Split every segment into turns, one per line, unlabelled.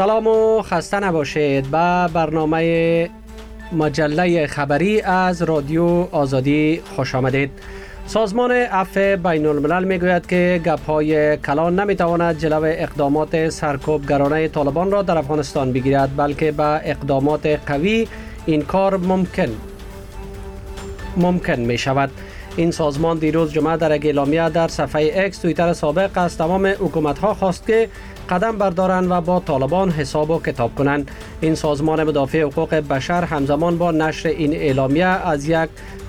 سلام و خسته نباشید به برنامه مجله خبری از رادیو آزادی خوش آمدید. سازمان عفو بین الملل می گوید که گپ‌های کلان نمیتواند جلو اقدامات سرکوبگرانه طالبان را در افغانستان بگیرد، بلکه با اقدامات قوی این کار ممکن می شود. این سازمان دیروز جمعه در یک اعلامیه در صفحه اکس توییتر سابق از تمام حکومت‌ها خواست که قدم بردارند و با طالبان حساب و کتاب کنند. این سازمان مدافع حقوق بشر همزمان با نشر این اعلامیه از یک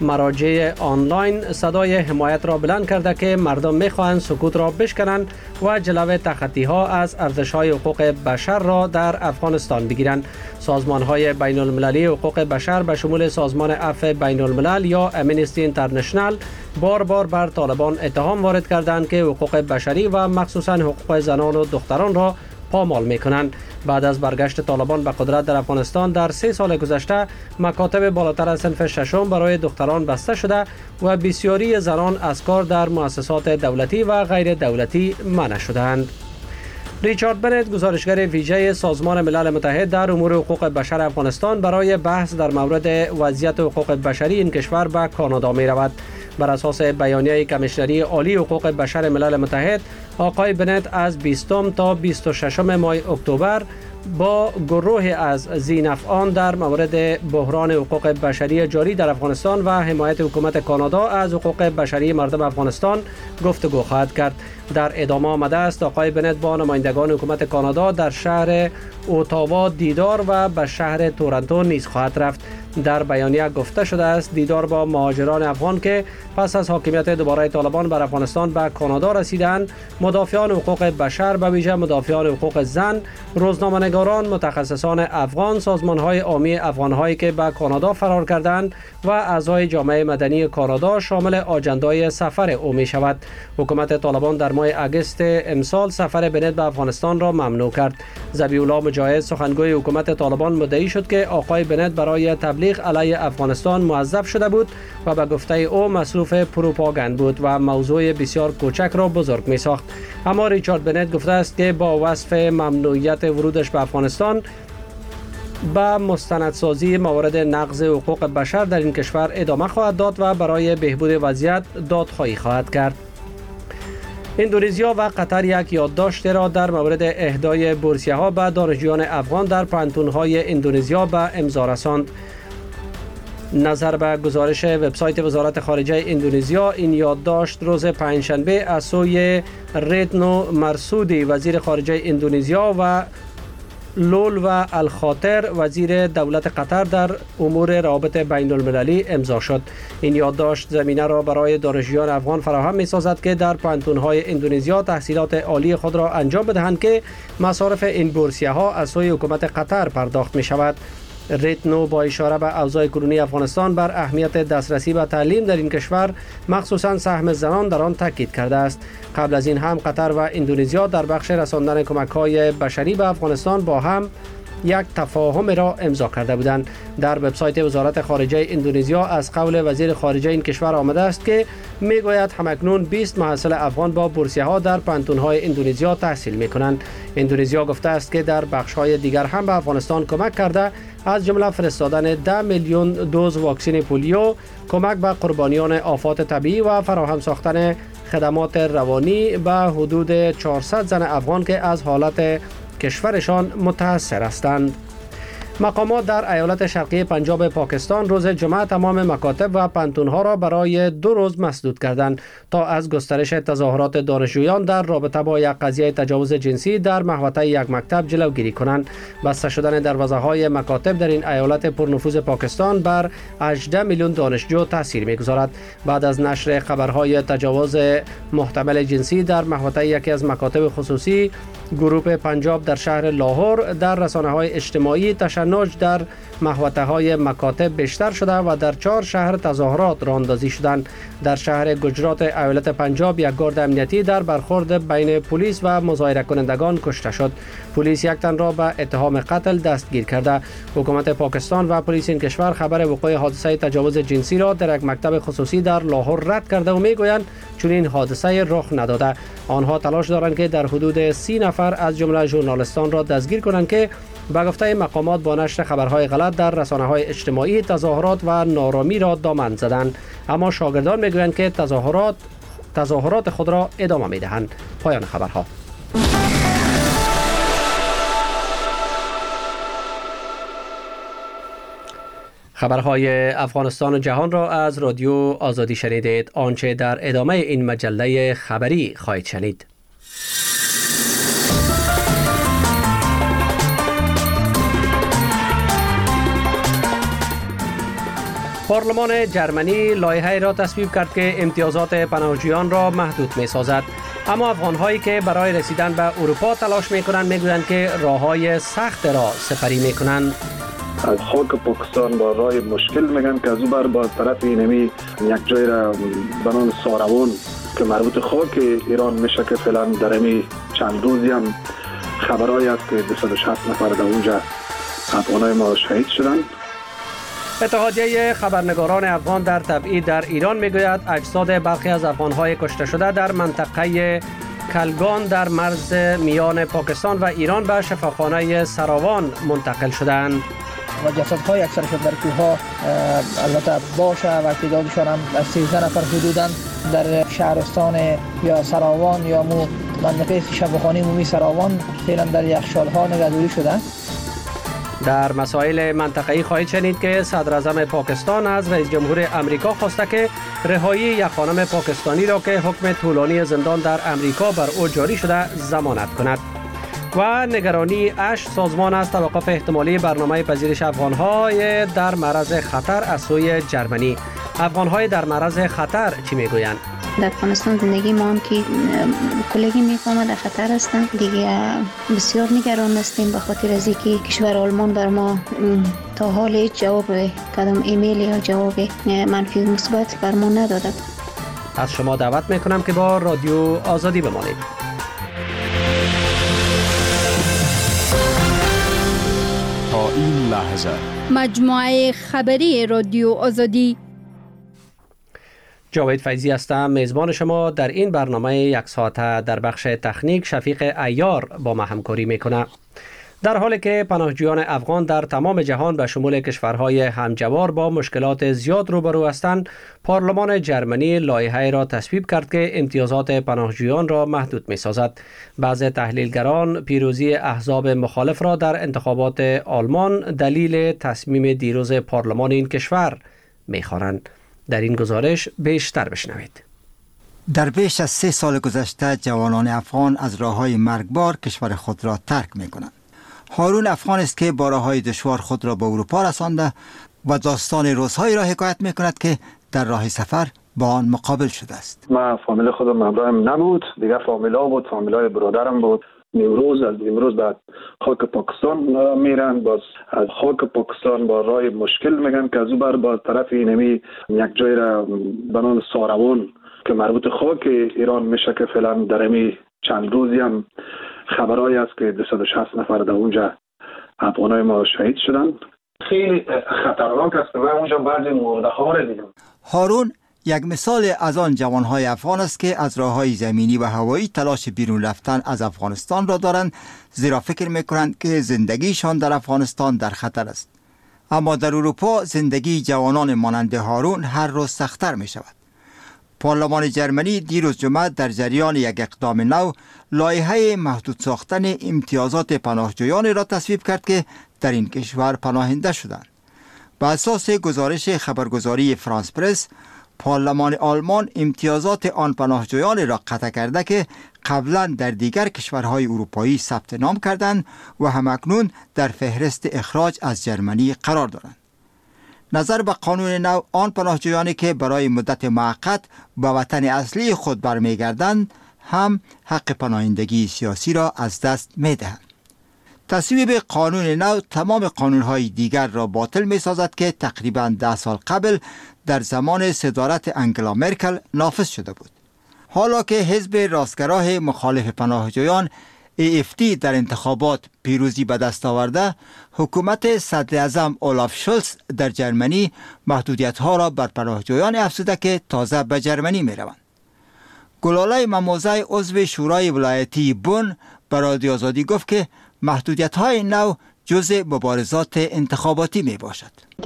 مراجع آنلاین صدای حمایت را بلند کرده که مردم می‌خواهند سکوت را بشکنند و جلوی تخطی‌ها از ارزش‌های حقوق بشر را در افغانستان بگیرند. سازمان‌های بین المللی حقوق بشر به شمول سازمان عفو بین الملل یا امنستی اینترنشنال بار بر طالبان اتهام وارد کردند که حقوق بشری و مخصوصاً حقوق زنان و دختران را پامال می‌کنند. بعد از برگشت طالبان به قدرت در افغانستان در 3 سال گذشته مکاتب بالاتر از صنف ششم برای دختران بسته شده و بسیاری زنان از کار در مؤسسات دولتی و غیر دولتی منع شدند. ریچارد بنت، گزارشگر ویژه سازمان ملل متحد در امور حقوق بشر افغانستان، برای بحث در مورد وضعیت حقوق بشری این کشور به کانادا می رود. بر اساس بیانیه کمیشنری عالی حقوق بشر ملل متحد، آقای بنت از 20 تا 26 ماه اکتبر با گروه از ذی‌نفعان در مورد بحران حقوق بشری جاری در افغانستان و حمایت حکومت کانادا از حقوق بشری مردم افغانستان گفتگو خواهد کرد. در ادامه آمده است آقای بنت با نمایندگان حکومت کانادا در شهر اوتاوا دیدار و به شهر تورنتو نیز خواهد رفت. در بیانیه گفته شده است دیدار با مهاجران افغان که پس از حاکمیت دوباره طالبان بر افغانستان به کانادا رسیدند، مدافعان حقوق بشر به ویژه مدافعان حقوق زن، روزنامه‌نگاران، متخصصان افغان، سازمان‌های عامی افغان‌هایی که به کانادا فرار کردند و اعضای جامعه مدنی کانادا شامل آجندای سفر او می شود. حکومت طالبان در ماه اگست امسال سفر بنت به افغانستان را ممنوع کرد. ذبیح‌الله مجاهد، سخنگوی حکومت طالبان، مدعی شد که آقای بنت برای تبلیغ علیه افغانستان موظف شده بود و به گفته او مصروف پروپاگاند بود و موضوع بسیار کوچک را بزرگ می ساخت. اما ریچارد بنت گفته است که با وصف ممنوعیت ورودش به افغانستان با مستندسازی موارد نقض حقوق بشر در این کشور ادامه خواهد داد و برای بهبود وضعیت دادخواهی خواهد کرد. اندونزیا و قطر یک یادداشت را در مورد اهدای بورسیه‌ها به دانشجویان افغان در پانتون‌های اندونزیا به امضا رساند. نظر به گزارش وبسایت وزارت خارجه اندونزیا، این یادداشت روز پنجشنبه از سوی ریتنو مرسودی، وزیر خارجه اندونزیا، و لول و الخاطر، وزیر دولت قطر، در امور روابط بین المللی امضا شد. این یادداشت زمینه را برای دانشجویان افغان فراهم می‌سازد که در پانتون‌های اندونزیا تحصیلات عالی خود را انجام بدهند که مصارف این بورسیه‌ها از سوی حکومت قطر پرداخت می‌شود. ریتنو با اشاره به اوضاع کنونی افغانستان بر اهمیت دسترسی به تعلیم در این کشور، مخصوصاً سهم زنان، در آن تاکید کرده است. قبل از این هم قطر و اندونزیا در بخش رساندن کمک‌های بشری به افغانستان با هم یک تفاهم را امضا کرده بودند. در وبسایت وزارت خارجه اندونزیا از قول وزیر خارجه این کشور آمده است که میگوید همکنون 20 محصل افغان با بورسیه‌ها در پانتون‌های اندونزیا تحصیل می‌کنند. اندونزیا گفته است که در بخش‌های دیگر هم به افغانستان کمک کرده، از جمله فرستادن 10 میلیون دوز واکسن پولیو، کمک به قربانیان آفات طبیعی و فراهم ساختن خدمات روانی به حدود 400 زن افغان که از حالت کشورشان متاثر هستند. مقامات در ایالت شرقی پنجاب پاکستان روز جمعه تمام مکاتب و پانتون‌ها را برای 2 روز مسدود کردند تا از گسترش تظاهرات دانشجویان در رابطه با یک قضیه تجاوز جنسی در محوطه یک مکتب جلوگیری کنند. بسته شدن دروازه‌های مکاتب در این ایالت پرنفوذ پاکستان بر 18 میلیون دانشجو تاثیر می‌گذارد. بعد از نشر خبرهای تجاوز محتمل جنسی در محوطه یکی از مکاتب خصوصی، گروه پنجاب در شهر لاهور در رسانه‌های اجتماعی تشکر تشنج در محوطه‌های مکاتب بیشتر شده و در 4 شهر تظاهرات راه اندازی شدند. در شهر گجرات ایالت پنجاب یک گارد امنیتی در برخورد بین پلیس و مظاهره کنندگان کشته شد. پلیس یک تن را به اتهام قتل دستگیر کرده. حکومت پاکستان و پلیس این کشور خبر وقوع حادثه تجاوز جنسی را در یک مکتب خصوصی در لاهور رد کرده و میگویند چون این حادثه رخ نداده. آنها تلاش دارند که در حدود 30 نفر از جمله ژورنالیستان را دستگیر کنند که به گفته مقامات با نشر خبرهای غلط در رسانه‌های اجتماعی تظاهرات و نارامی را دامن زدند. اما شاگردان میگویند که تظاهرات خود را ادامه میدهند. پایان خبرها. خبرهای افغانستان و جهان را از رادیو آزادی شنیدید. آنچه در ادامه این مجله خبری خواهید شنید. پارلمان جرمنی لایحه‌ای را تصویب کرد که امتیازات پناهجویان را محدود می‌سازد. اما افغان‌هایی که برای رسیدن به اروپا تلاش می‌کنند می‌گویند که راه‌های سخت را سپری می‌کنند.
از خاک پاکستان با راه مشکل میگن که از او بر با طرف اینمی یک جای را بنام ساروان که مربوط خاک ایران میشه که فعلا در امی چند روزی هم خبرایی است که 260 نفر در اونجا افغانای ما شهید شدند.
اتحادیه خبرنگاران افغان در تبعید در ایران میگوید اجساد برخی از افغان‌های کشته شده در منطقه کلگان در مرز میان پاکستان و ایران به شفاخانه سراوان منتقل شدند.
و جسدهای اکثرشان در کوه‌ها البته باشه و تعدادشان هم از 13 نفر حدوداً در شهرستان یا سراوان یا منطقه شفاخانه عمومی سراوان فعلا در یخچال‌ها نگهداری شده.
در مسائل منطقه‌ای خواهید شنید که صدر اعظم پاکستان از رئیس جمهور امریکا خواسته که رهایی یک خانم پاکستانی را که حکم طولانی زندان در امریکا بر او جاری شده ضمانت کند. و نگرانی اش سازمان از توقف احتمالی برنامه پذیرش افغان‌های در معرض خطر از سوی جرمنی. افغان‌های در معرض خطر چی میگویند؟
در افغانستان زندگی ما هم که کلگی میفهمه در خطر هستن دیگه. بسیار نگران هستیم به خاطر از اینکه کشور آلمان بر ما تا حال هیچ جواب کدام ایمیل یا جواب منفی مثبت بر ما نداده.
از شما دعوت میکنم که با رادیو آزادی بمانید.
تا این لحظه
مجموعه خبری رادیو آزادی.
جاوید فیضی هستم، میزبان شما. در این برنامه یک ساعته در بخش تکنیک شفیق عیار با ما همکاری میکنه. در حالی که پناهجویان افغان در تمام جهان به شمول کشورهای همجوار با مشکلات زیاد روبرو هستند، پارلمان جرمنی لایحه‌ای را تصویب کرد که امتیازات پناهجویان را محدود می‌سازد. بعضی تحلیلگران پیروزی احزاب مخالف را در انتخابات آلمان دلیل تصمیم دیروز پارلمان این کشور می‌خوانند. در این گزارش بیشتر بشنوید.
در بیش از 3 سال گذشته جوانان افغان از راه‌های مرگبار کشور خود را ترک می‌کنند. هارون افغان است که با راه‌های دشوار خود را به اروپا رسانده و داستان روزهایی را حکایت می‌کند که در راه سفر با آن مقابل شده است.
من فامیل خودم همراهم نبود، دیگه فامیلا بود، فامیلای برادرم بود. امروز بعد خاک پاکستان میرن، باز از خاک پاکستان با راه مشکل میگن که از او بر با طرف اینمی یک جای را بنام ساروان که مربوط خاک ایران میشه که فعلا در امی چند روزی هم خبرایی است که 260 نفر در اونجا افغانای ما شهید شدند. خیلی خطرناک است و اونجا بعضی مرده‌ها را دیدم.
هارون یک مثال از آن جوانهای افغان است که از راه‌های زمینی و هوایی تلاش بیرون رفتن از افغانستان را دارند، زیرا فکر می‌کنند که زندگیشان در افغانستان در خطر است. اما در اروپا زندگی جوانان مانند هارون هر روز سخت‌تر می‌شود. پارلمان جرمنی دیروز جمعه در جریان یک اقدام نو لایحه محدود ساختن امتیازات پناهجویان را تصویب کرد که در این کشور پناهنده شدند. بر اساس گزارش خبرگزاری فرانس پرس، پارلمان آلمان امتیازات آن پناهجویان را قطع کرده که قبلا در دیگر کشورهای اروپایی ثبت نام کردند و همکنون در فهرست اخراج از جرمنی قرار دارند. نظر به قانون نو، آن پناهجویانی که برای مدت موقت به وطن اصلی خود برمیگردند هم حق پناهندگی سیاسی را از دست می‌دهند. تصویب قانون نو تمام قانون‌های دیگر را باطل می‌سازد که تقریباً 10 سال قبل در زمان صدارت انگلا مرکل نافذ شده بود. حالا که حزب راستگراه مخالف پناهجویان AFD در انتخابات پیروزی به دست آورده، حکومت صدراعظم اولاف شولز در جرمنی محدودیت‌ها را بر پناهجویان افزوده که تازه به جرمنی می‌روند. گلاله مموزه عضو شورای ولایتی بون به رادیو آزادی گفت که محدودیت‌های نو جزء مبارزات انتخاباتی می باشد.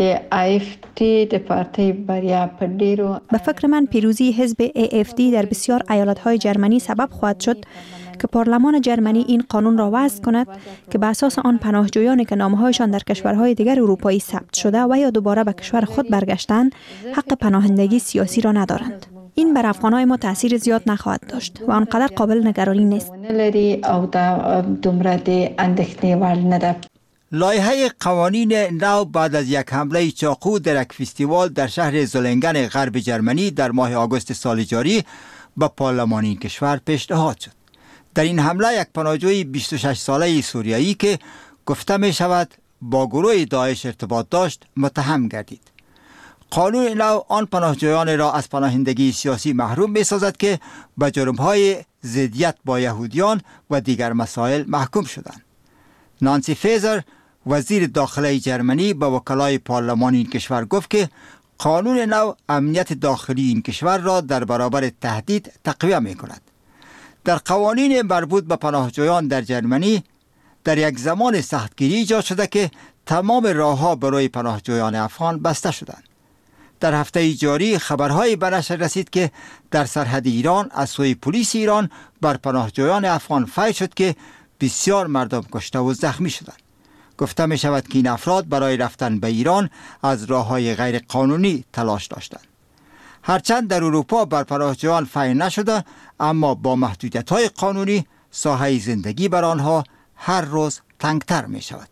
به فکر من پیروزی حزب AFD در بسیار ایالت‌های جرمنی سبب خواهد شد که پارلمان جرمنی این قانون را وضع کند که به اساس آن پناهجویانی که نامه‌هایشان در کشورهای دیگر اروپایی ثبت شده و یا دوباره به کشور خود برگشتند حق پناهندگی سیاسی را ندارند. این بر افغان‌های ما تأثیر زیاد نخواهد داشت و آنقدر قابل نگرانی نیست.
لایحه قوانین نو بعد از یک حمله چاقو در یک فستیوال در شهر زولنگن غرب جرمنی در ماه آگوست سال جاری به پارلمان این کشور پیشنهاد شد. در این حمله یک پناهجوی 26 ساله سوریایی که گفته می شود با گروه داعش ارتباط داشت متهم گردید. قانون نو آن پناهجویان را از پناهندگی سیاسی محروم می سازد که به جرم‌های ضدیت با یهودیان و دیگر مسائل محکوم شدند. نانسی فیزر وزیر داخلی جرمنی به وکلای پارلمان این کشور گفت که قانون نو امنیت داخلی این کشور را در برابر تهدید تقویت می کند. در قوانین مربوط به پناهجویان در جرمنی در یک زمان سختگیری ایجاد شده که تمام راه‌ها برای پناهجویان افغان بسته شدند. در هفته جاری خبرهایی به نشر رسید که در سرحد ایران از سوی پلیس ایران بر پناهجویان افغان فیر شد که بسیار مردم کشته و زخمی شدند. گفته می شود که این افراد برای رفتن به ایران از راه‌های غیر قانونی تلاش داشتند. هرچند در اروپا بر پناهجویان فیر نشده، اما با محدودیت‌های قانونی ساحه زندگی بر آنها هر روز تنگتر می شود.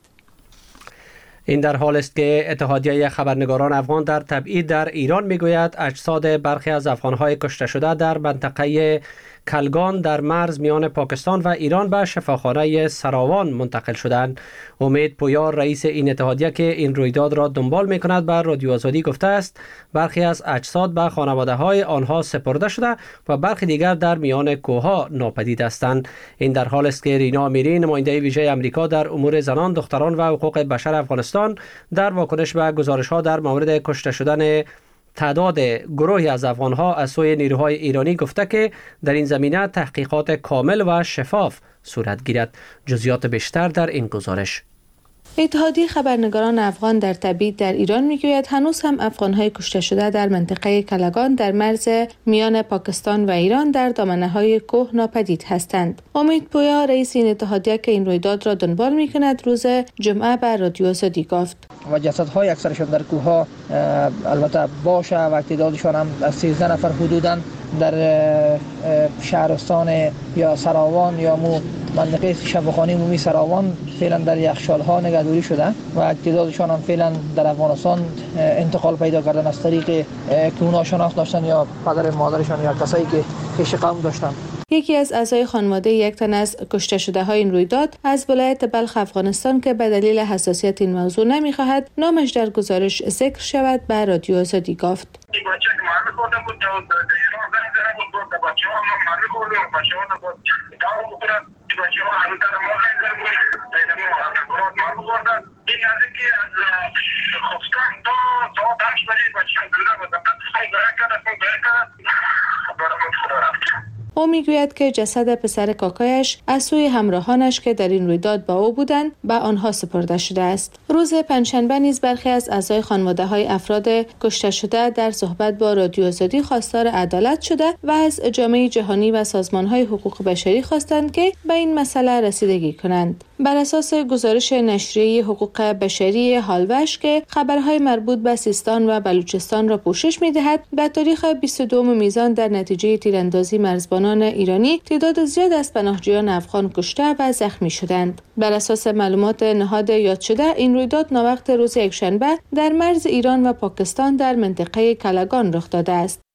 این در حال است که اتحادیه خبرنگاران افغان در تبعید در ایران میگوید اجساد برخی از افغان‌های کشته شده در منطقه کلگان در مرز میان پاکستان و ایران به شفاخانه سراوان منتقل شدند. امید پویار رئیس این اتحادیه که این رویداد را دنبال میکند بر رادیو آزادی گفته است برخی از اجساد به خانواده‌های آنها سپرده شده و برخی دیگر در میان کوه‌ها ناپدید هستند. این در حال است که رینا امیری نماینده ویژه آمریکا در امور زنان، دختران و حقوق بشر افغانستان در واکنش به گزارش‌ها در مورد کشته شدن تعداد گروهی از افغان‌ها از سوی نیروهای ایرانی گفته که در این زمینه تحقیقات کامل و شفاف صورت گیرد. جزئیات بیشتر در این گزارش.
اتحادیه خبرنگاران افغان در تبعید در ایران میگوید هنوز هم افغان‌های کشته شده در منطقه کلگان در مرز میان پاکستان و ایران در دامنه‌های کوه ناپدید هستند. امید پویا رئیس این اتحادیه که این رویداد را دنبال می‌کند روز جمعه بر رادیو آزادی گفت
و جسدهای اکثرشان در کوه‌ها البته باشه و تعدادشان هم از 13 نفر حدوداً در شهرستان یا سراوان یا منطقه شفاخانه عمومی سراوان فعلا در یخچال‌ها نگهداری شده و تعدادشان هم فعلا در افغانستان انتقال پیدا کردن از طریق که اونها شناخت داشتن یا پدر مادرشان یا کسایی که پیش قوم داشتن.
یکی از اعضای خانواده یک تن از کشته شده های این رویداد از ولایت بلخ افغانستان که به دلیل حساسیت این موضوع نمی‌خواهد نامش در گزارش ذکر شود به رادیو آزادی گفت. او میگوید که جسد پسر کاکایش از سوی همراهانش که در این رویداد با او بودند به آنها سپرده شده است. روز پنجشنبه نیز برخی از اعضای خانواده‌های افراد کشته شده در صحبت با رادیو آزادی خواستار عدالت شده و از جامعه جهانی و سازمان‌های حقوق بشری خواستند که به این مسئله رسیدگی کنند. بر اساس گزارش نشریه حقوق بشری هالوش که خبرهای مربوط به سیستان و بلوچستان را پوشش می‌دهد، در تاریخ 22 میزان در نتیجه تیراندازی مرزبانان ایرانی تعداد زیاد از پناهجویان افغان کشته و زخمی شدند. بر اساس معلومات نهاد یاد شده این رویداد ناوقت روز یکشنبه در مرز ایران و پاکستان در منطقه کلگان رخ داده است.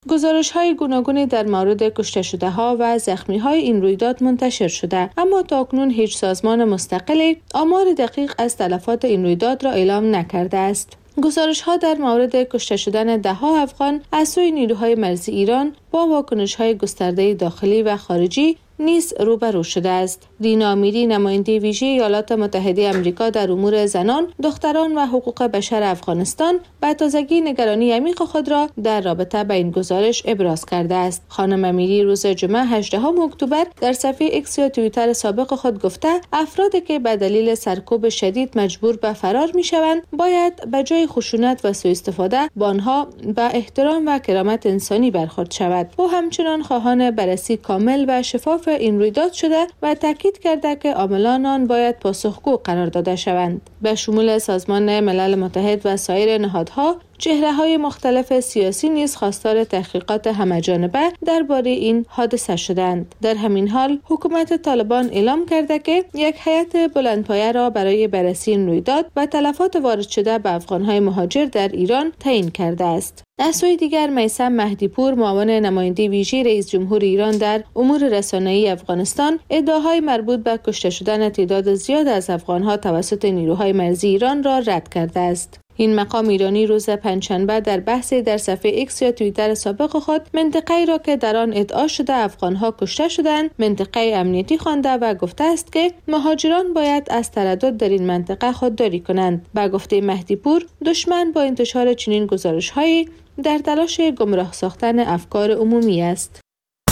گزارش‌های گوناگونی در مورد کشته شده ها و زخمی های این رویداد منتشر شده، اما تاکنون هیچ سازمان مستقلی آمار دقیق از تلفات این رویداد را اعلام نکرده است. گزارش‌ها در مورد کشته شدن ده‌ها افغان از سوی نیروهای مرزی ایران با واکنش‌های گسترده داخلی و خارجی نیز روبرو شده است. دینا امیری، نماینده ویژه ایالات متحده آمریکا در امور زنان، دختران و حقوق بشر افغانستان، به تازگی نگرانی عمیق خود را در رابطه با این گزارش ابراز کرده است. خانم امیری روز جمعه 18 اکتبر در صفحه ایکس یا توییتر سابق خود گفته افرادی که به دلیل سرکوب شدید مجبور به فرار می‌شوند باید به جای خشونت و سوء استفاده با آنها به احترام و کرامت انسانی برخورد شود. او همچنان خواهان بررسی کامل و شفاف این رویداد شده و تاکید کرده که عاملان آن باید پاسخگو قرار داده شوند. به شمول سازمان ملل متحد و سایر نهادها، چهره‌های مختلف سیاسی نیز خواستار تحقیقات همه‌جانبه درباره این حادثه شدند. در همین حال حکومت طالبان اعلام کرده که یک هیئت بلندپایه را برای بررسی این رویداد و تلفات وارد شده به افغان‌های مهاجر در ایران تعیین کرده است. از سوی دیگر میثم مهدی‌پور، معاون نماینده ویژه رئیس جمهور ایران در امور رسانه‌ای افغانستان، ادعاهای مربوط به کشته شدن تعداد زیاد از افغان‌ها توسط نیروهای مرزی ایران را رد کرده است. این مقام ایرانی روز پنجشنبه در بحثی در صفحه ایکس یا توییتر سابق خود منطقه‌ای را که در آن ادعا شده افغان‌ها کشته شدند منطقه امنیتی خوانده و گفته است که مهاجران باید از تردد در این منطقه خودداری کنند. به گفته مهدی‌پور، دشمن با انتشار چنین گزارش‌هایی در تلاش گمراه ساختن افکار عمومی است.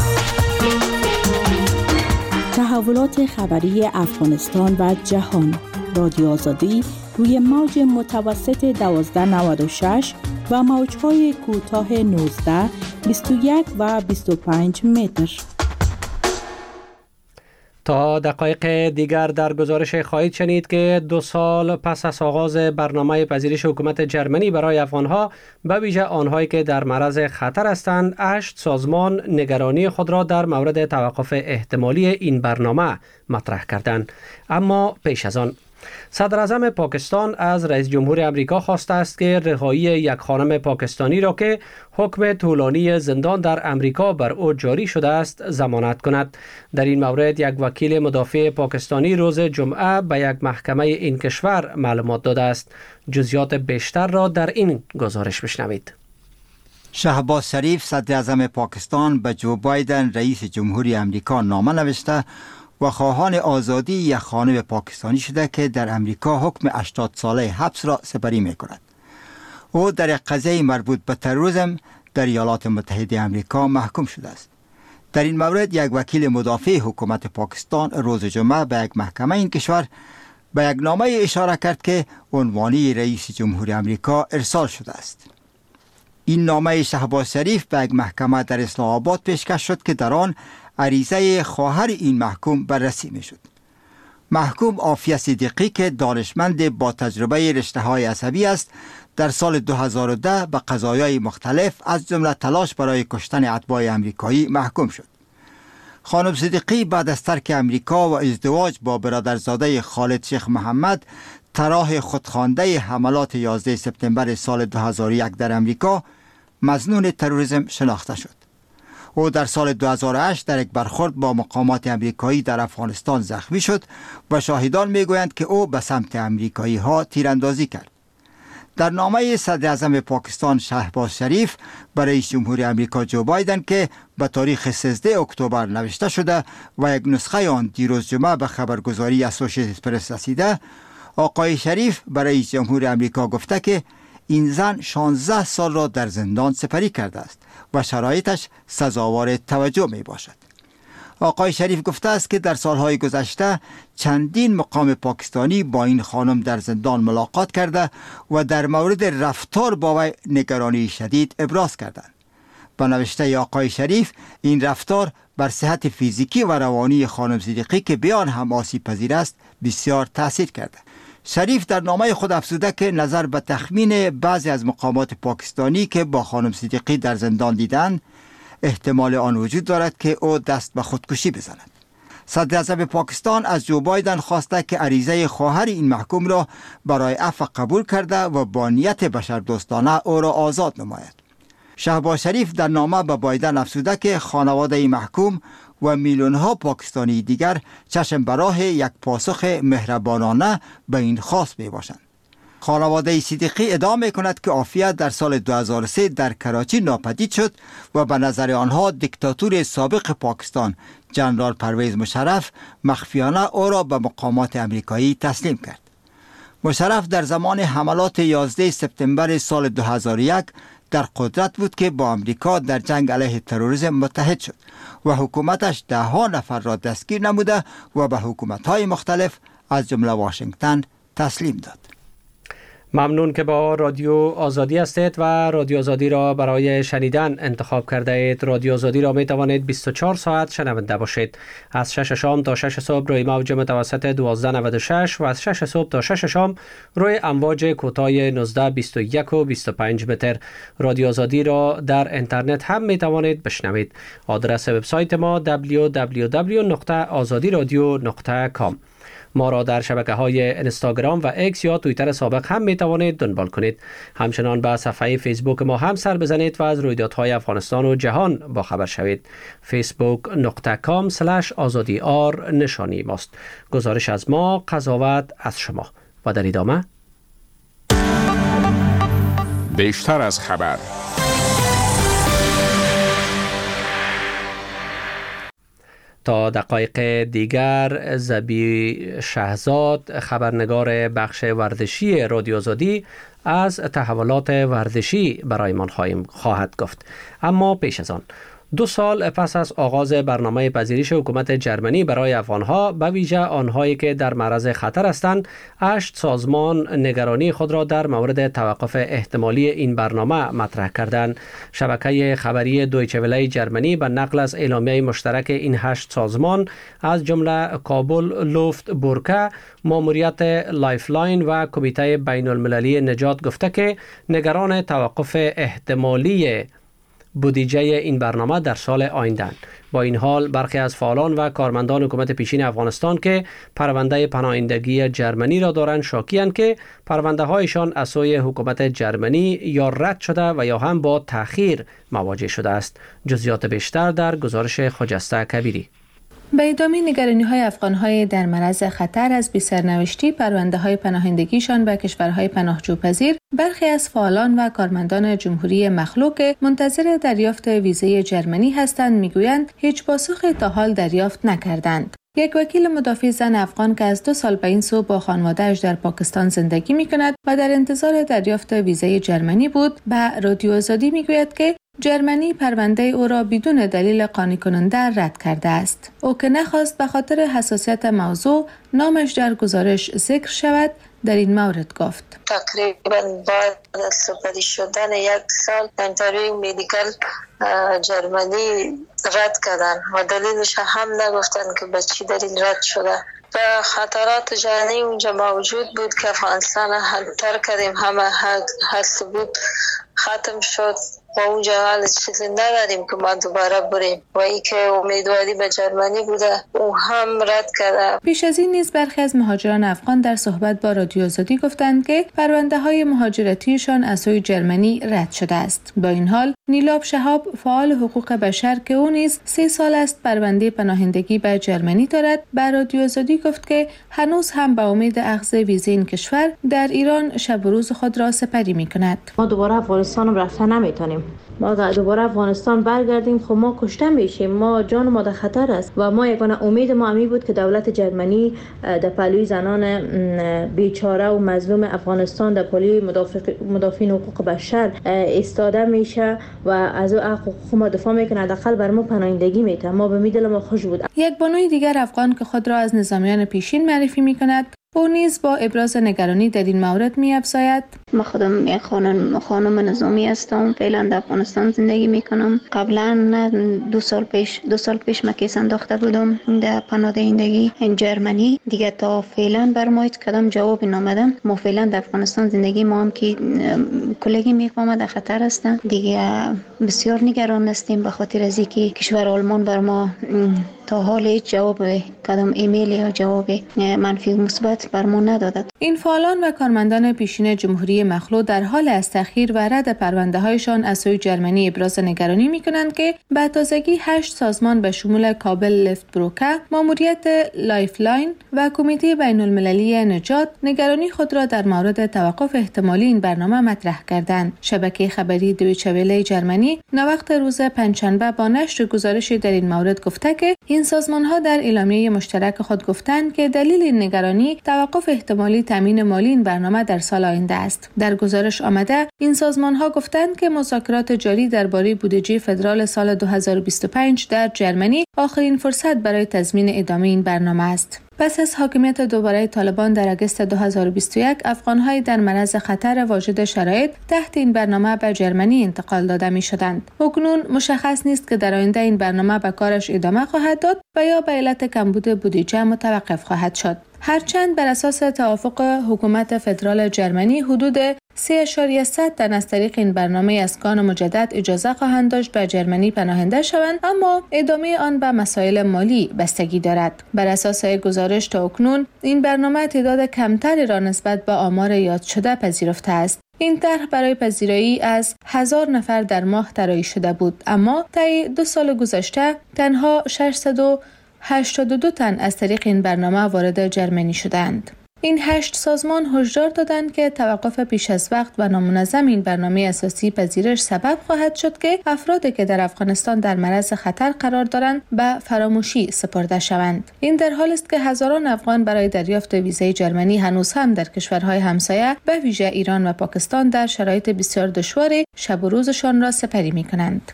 تحولات خبری افغانستان و جهان. رادیو آزادی روی موج متوسط 1296 و موج‌های کوتاه 19، 21 و 25 متر.
تا دقایق دیگر در گزارش خواهید شنید که 2 سال پس از آغاز برنامه پذیرش حکومت جرمنی برای افغانها، به ویژه آنهایی که در معرض خطر هستند، 8 سازمان نگرانی خود را در مورد توقف احتمالی این برنامه مطرح کردند. اما پیش از آن، صدر اعظم پاکستان از رئیس جمهور امریکا خواسته است که رهایی یک خانم پاکستانی را که حکم طولانی زندان در امریکا بر او جاری شده است ضمانت کند. در این مورد یک وکیل مدافع پاکستانی روز جمعه به یک محکمه این کشور معلومات داده است. جزئیات بیشتر را در این گزارش بشنوید.
شهباز شریف، صدر اعظم پاکستان، به جو بایدن رئیس جمهوری امریکا نامه نوشته و خواهان آزادی یک خانم پاکستانی شده که در امریکا حکم 80 ساله حبس را سپری می کند. او در یک قضیه مربوط به تروریسم در ایالات متحده آمریکا محکوم شده است. در این مورد یک وکیل مدافع حکومت پاکستان روز جمعه به یک محکمه این کشور به یک نامه اشاره کرد که عنوانی رئیس جمهوری آمریکا ارسال شده است. این نامه شهباز شریف به یک محکمه در اسلام آباد پیشکش شد که در آن عریضه خواهر این محکوم بررسی می شد. محکوم عافیه صدیقی که دانشمند با تجربه رشته‌های عصبی است، در سال 2010 به قضایای مختلف از جمله تلاش برای کشتن اتباع امریکایی محکوم شد. خانم صدیقی بعد از ترک امریکا و ازدواج با برادرزاده خالد شیخ محمد، طراح خودخوانده حملات 11 سپتامبر سال 2001 در امریکا، مظنون تروریسم شناخته شد. او در سال 2008 در یک برخورد با مقامات امریکایی در افغانستان زخمی شد و شاهدان میگویند که او به سمت امریکایی ها تیراندازی کرد. در نامه صدر اعظم پاکستان شهباز شریف برای رئیس جمهور امریکا جو بایدن که به تاریخ 13 اکتبر نوشته شده و یک نسخه آن دیروز جمعه به خبرگزاری اسوسییتد پرس رسیده، آقای شریف برای رئیس جمهور امریکا گفته که این زن 16 سال را در زندان سپری کرده است و شرایطش سزاوار توجه می باشد. آقای شریف گفته است که در سالهای گذشته چندین مقام پاکستانی با این خانم در زندان ملاقات کرده و در مورد رفتار با وی نگرانی شدید ابراز کردند. با نوشته آقای شریف، این رفتار بر صحت فیزیکی و روانی خانم صدیقی که بیان هم آسیب پذیر است بسیار تاثیر کرده. شریف در نامه خود افزوده که نظر به تخمین بعضی از مقامات پاکستانی که با خانم صدیقی در زندان دیدند، احتمال آن وجود دارد که او دست به خودکشی بزند. صدر اعظم پاکستان از جو بایدن خواسته که عریضه خواهر این محکوم را برای عفو قبول کرده و با نیت بشردوستانه او را آزاد نماید. شهباز شریف در نامه به بایدن افزوده که خانواده محکوم و میلیون‌ها پاکستانی دیگر چشم به راه یک پاسخ مهربانانه به این خواست می باشند. خانواده صدیقی ادعا می کند که عافیت در سال 2003 در کراچی ناپدید شد و به نظر آنها دیکتاتور سابق پاکستان جنرال پرویز مشرف مخفیانه او را به مقامات امریکایی تسلیم کرد. مشرف در زمان حملات 11 سپتامبر سال 2001 در قدرت بود که با امریکا در جنگ علیه تروریسم متحد شد و حکومتش ده‌ها نفر را دستگیر نموده و به حکومت‌های مختلف از جمله واشنگتن تسلیم داد.
ممنون که با رادیو آزادی هستید و رادیو آزادی را برای شنیدن انتخاب کرده اید. رادیو آزادی را می توانید 24 ساعت شنونده باشید. از 6 شام تا 6 صبح روی موج متوسط 1296 و از 6 صبح تا 6 شام روی امواج کوتاه 19 21 و 25 متر. رادیو آزادی را در اینترنت هم می توانید بشنوید. آدرس وبسایت ما www.azadiradio.com. ما را در شبکه‌های اینستاگرام و ایکس یا توییتر سابق هم می توانید دنبال کنید. همچنان به صفحه فیسبوک ما هم سر بزنید و از رویدادهای افغانستان و جهان با خبر شوید. facebook.com/azadiar نشانی ماست. گزارش از ما، قضاوت از شما. و در ادامه
بیشتر از خبر.
تا دقایق دیگر زبی شهزاد، خبرنگار بخش ورزشی رادیو آزادی، از تحولات ورزشی برایمان خواهد گفت. اما پیش از آن 2 سال پس از آغاز برنامه پذیرش حکومت جرمنی برای افغانها، به ویژه آنهایی که در معرض خطر هستند، 8 سازمان نگرانی خود را در مورد توقف احتمالی این برنامه مطرح کردند. شبکه خبری دویچه وله جرمنی به نقل از اعلامیه مشترک این 8 سازمان از جمله کابل لوفت بورکه، ماموریت لایفلاین و کمیته بین المللی نجات گفته که نگران توقف احتمالی بودجه این برنامه در سال آینده. با این حال برخی از فعالان و کارمندان حکومت پیشین افغانستان که پرونده پناهندگی جرمنی را دارند شاکی‌اند که پرونده هایشان از سوی حکومت جرمنی یا رد شده و یا هم با تأخیر مواجه شده است. جزئیات بیشتر در گزارش خجسته کبیری.
به ادامه نگرانی‌های افغان‌های در معرض خطر از بی‌سرنوشتی پرونده‌های پناهندگیشان به کشورهای پناهجوپذیر، برخی از فعالان و کارمندان جمهوری مخلوع منتظر دریافت ویزای جرمنی هستند می‌گویند هیچ پاسخی تا حال دریافت نکردند. یک وکیل مدافع زن افغان که از 2 سال به این سو با خانواده‌اش در پاکستان زندگی می‌کند و در انتظار دریافت ویزای جرمنی بود، به رادیو آزادی می‌گوید که جرمنی پرونده او را بدون دلیل قانع کننده رد کرده است. او که نخواست به خاطر حساسیت موضوع نامش در گزارش ذکر شود، در این مورد گفت:
تقریبا بعد از سپری شدن 1 سال انتروی مدیکال جرمنی رد کردن و دلیلش هم نگفتن که به چی دلیل رد شده. و خطرات جهانی اونجا موجود بود که افغانستان ترک کردیم، همه هست بود ختم شد و اونجا حال چیزی نداریم که ما دوباره بریم و ای که امیدواری به جرمنی بوده او هم رد کرده.
پیش از این نیز برخی از مهاجران افغان در صحبت با رادیو آزادی گفتند که پرونده های مهاجرتیشان از سوی جرمنی رد شده است. با این حال نیلاب شهاب، فعال حقوق بشر که او نیز 3 سال است پرونده پناهندگی به جرمنی دارد، به رادیو آزادی گفت که هنوز هم به امید اخذ ویزای این کشور در ایران شب و روز خود را سپری می‌کند.
ما دوباره افغانستان رفتن نمیتونیم. ما دوباره افغانستان برگردیم خب ما کشته میشیم، ما جان ما در خطر است و ما یگانه امید ما امی بود که دولت جرمنی در پهلوی زنان بیچاره و مظلوم افغانستان در پهلوی مدافعین حقوق بشر ایستاده میشه و از حقوق ما دفاع میکنه، حداقل بر ما پناهندگی میده. ما به دل ما خوش بود.
یک بانوی دیگر افغان که خود را از نظامیان پیشین معرفی میکند، او نیز با ابراز نگرانی در این مورد می‌افزاید:
من خودم یک خانم نظامی هستم، فعلا در افغانستان زندگی میکنم. قبلا 2 سال پیش من کیس انداخته بودم در پناهندگی جرمنی. دیگه تا فعلا بر ما هیچ کدام جواب نامدن. ما فعلا در افغانستان زندگی ما هم که کلگی میفهمه در خطر هستن. دیگه بسیار نگران هستیم به خاطر از اینکه کشور آلمان بر ما تا حال هیچ جواب کدام ایمیل یا جواب منفی و مثبت برمون ندادند.
این فعالان و کارمندان پیشین جمهوری مخلوع در حال از تأخیر و رد پرونده هایشان از سوی جرمنی ابراز نگرانی می کنند که به تازگی 8 سازمان به شمول کابل لفت بروکه، ماموریت لایفلاین و کمیته بین المللی نجات نگرانی خود را در مورد توقف احتمالی این برنامه مطرح کردند. شبکه خبری دویچه وله جرمنی نوقت روز پنجشنبه با نشر گزارشی در این مورد گفته که این سازمان ها در اعلامیه مشترک خود گفتند که دلیل این نگرانی توقف احتمالی تامین مالی این برنامه در سال آینده است. در گزارش آمده این سازمان ها گفتند که مذاکرات جاری درباره بودجه فدرال سال 2025 در جرمنی آخرین فرصت برای تضمین ادامه این برنامه است. پس از حاکمیت دوباره طالبان در اگست 2021 افغان‌های در معرض خطر واجد شرایط تحت این برنامه به جرمنی انتقال داده می‌شدند. اکنون مشخص نیست که در آینده این برنامه به کارش ادامه خواهد داد و یا به علت کمبود بودجه متوقف خواهد شد. هرچند بر اساس توافق حکومت فدرال جرمنی حدود 3.3 تن از طریق این برنامه اسکان مجدد اجازه خواهند داشت به جرمنی پناهنده شوند، اما ادامه آن به مسائل مالی بستگی دارد. بر اساس گزارش تا اکنون این برنامه تعداد کمتری را نسبت به آمار یاد شده پذیرفته است. این طرح برای پذیرایی از 1000 نفر در ماه طراحی شده بود، اما طی 2 سال گذشته تنها 682 تن از طریق این برنامه وارد جرمنی شدند. این 8 سازمان هشدار دادند که توقف پیش از وقت و نامنظم این برنامه اساسی پذیرش سبب خواهد شد که افرادی که در افغانستان در معرض خطر قرار دارند به فراموشی سپرده شوند. این در حالی است که هزاران افغان برای دریافت ویزای جرمنی هنوز هم در کشورهای همسایه به ویژه ایران و پاکستان در شرایط بسیار دشوار شب و روزشان را سپری می‌کنند.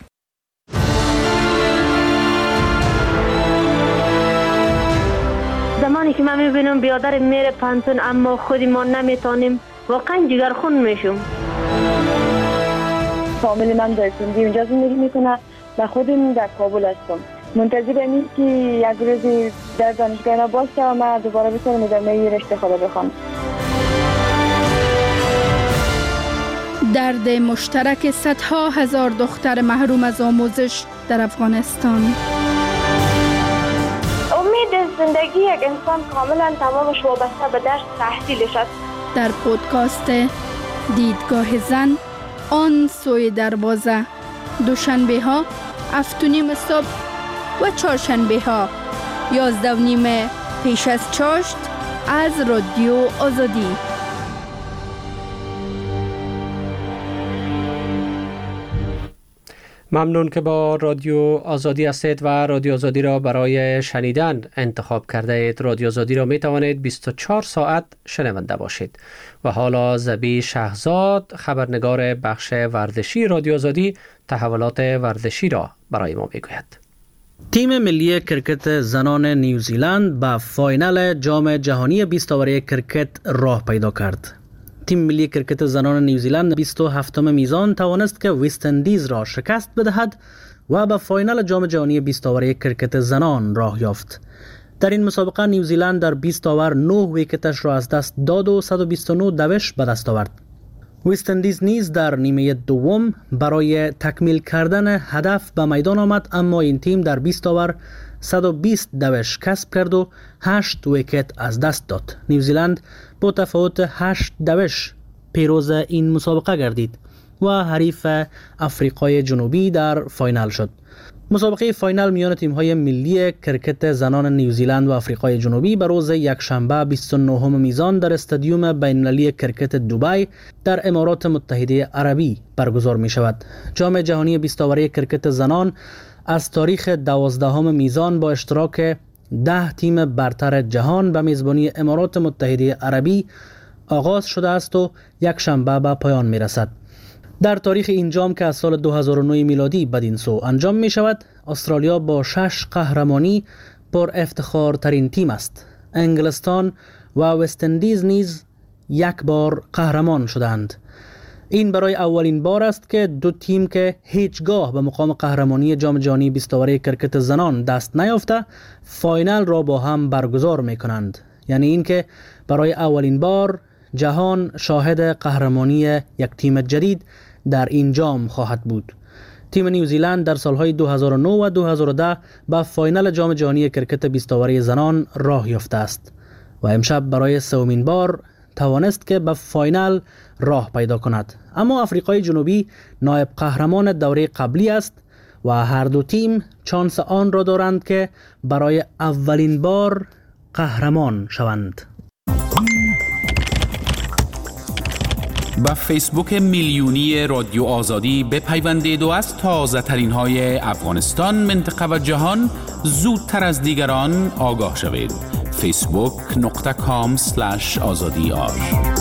زمانی که من میبینم بیادر میره پانتون اما خودی ما نمیتونیم، واقعا جگرخون میشم.
فامیل من در سندی اونجا زندگی میکنه و خودم در کابل هستم. منتظرم این که یک روزی در دانشگاه باشه و من دوباره بتونم ادامه رشته خود بخوام.
درد مشترک صدها هزار دختر محروم از آموزش در افغانستان.
زندگی یک انسان کاملا تمامش وابسته به درس تحصیلش است.
در پودکاست دیدگاه زن آن سوی دروازه، دوشنبه ها 7:30 صبح و چهارشنبه ها 11:30 پیش از چاشت از رادیو آزادی.
ممنون که با رادیو آزادی هستید و رادیو آزادی را برای شنیدن انتخاب کرده اید. رادیو آزادی را می توانید 24 ساعت شنونده باشید. و حالا زبی شهزاد، خبرنگار بخش ورزشی رادیو آزادی، تحولات ورزشی را برای ما می گوید.
تیم ملی کرکت زنان نیوزیلند به فاینال جام جهانی 20 اوره کرکت راه پیدا کرد. تیم ملی کرکت زنان نیوزیلند 27م میزان توانست که وست اندیز را شکست بدهد و به فاینال جام جهانی 20 اوره کرکت زنان راه یافت. در این مسابقه نیوزیلند در 20 اوور 9 ویکتش را از دست داد و 129 دوش به دست آورد. وست اندیز نیز در نیمه دوم برای تکمیل کردن هدف به میدان آمد، اما این تیم در 20 اوور 120 دوش کسب کرد و 8 ویکت از دست داد. نیوزیلند با تفاوت 8 دوش پیروز این مسابقه گردید و حریف آفریقای جنوبی در فاینال شد. مسابقه فاینال میان تیم‌های ملی کرکت زنان نیوزیلند و آفریقای جنوبی به روز یکشنبه 29 میزان در استادیوم بین‌المللی کرکت دبی در امارات متحده عربی برگزار می شود. جام جهانی 20 اوره کرکت زنان از تاریخ 12 میزان با اشتراک 10 تیم برتر جهان به میزبانی امارات متحده عربی آغاز شده است و یک شنبه به پایان می رسد. در تاریخ این جام که از سال 2009 میلادی بدین سو انجام می شود، استرالیا با 6 قهرمانی پر افتخار ترین تیم است. انگلستان و وست اندیز نیز یک بار قهرمان شدند. این برای اولین بار است که دو تیم که هیچگاه به مقام قهرمانی جام جهانی 20 اوره کرکت زنان دست نیافته فاینال را با هم برگزار می کنند. یعنی اینکه برای اولین بار جهان شاهد قهرمانی یک تیم جدید در این جام خواهد بود. تیم نیوزیلند در سالهای 2009 و 2010 به فاینال جام جهانی کرکت 20 اوور زنان راه یافته است و امشب برای سومین بار توانست که به فاینال راه پیدا کند. اما آفریقای جنوبی نایب قهرمان دوره قبلی است و هر دو تیم چانس آن را دارند که برای اولین بار قهرمان شوند.
با فیسبوک میلیونی رادیو آزادی بپیوندید و از تازه ترین های افغانستان، منطقه و جهان زودتر از دیگران آگاه شوید. facebook.com/azadi